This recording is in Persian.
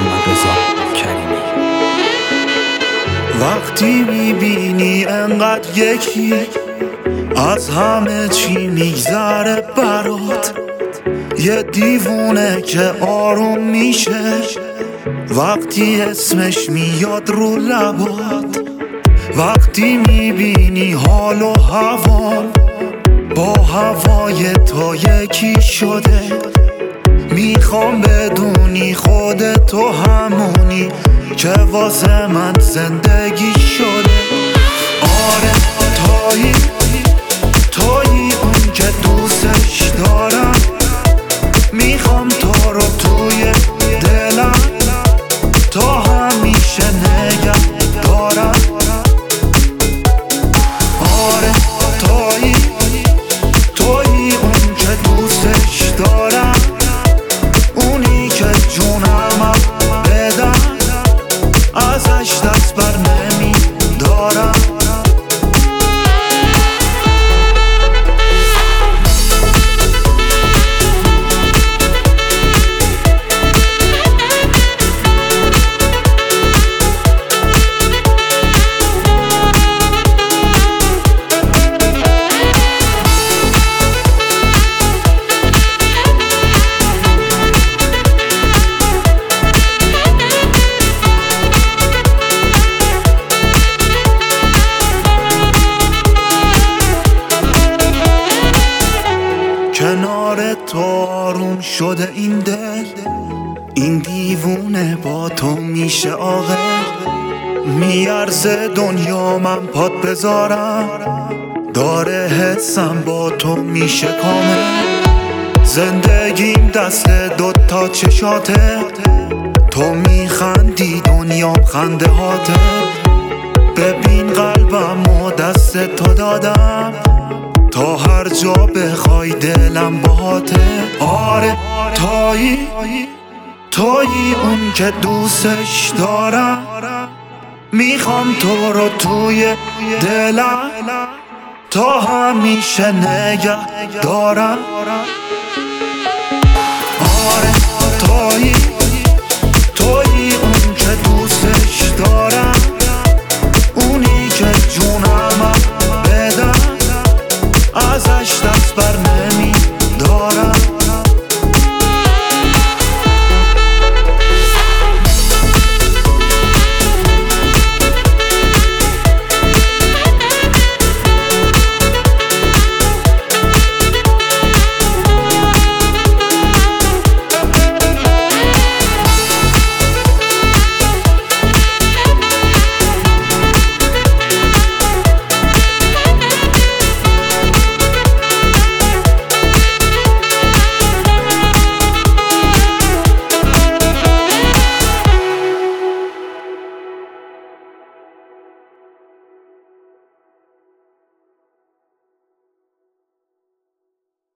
وقتی میبینی انقدر یکی از همه چی میگذره برات، یه دیوونه که آروم میشه وقتی اسمش میاد رو لبات. وقتی میبینی حال و هوام با هوای تو یکی شده، میخوام بدونی خودتو همونی که واسه من زندگی شده. آره تویی اون که دوستش دارم، میخوام تو رو توی دلم تا همیشه نگه دارم. آره تویی اون که دوستش دارم، اونی که جونم بدم ازش دست بر نمیدارم. کنار تو آروم شده این دل، این دیوونه با تو میشه عاقل. میارزه دنیا من پات بذارم، داره حسم با تو میشه کامل. زندگیم دست دوتا چشاته، تو میخندی دنیام خنده هاته. ببین قلبم و دست تو دادم تا هر جا بخوای دلم باهاته. آره تویی اون که دوستش دارم، میخوام تو رو توی دلم تا همیشه نگه دارم. آره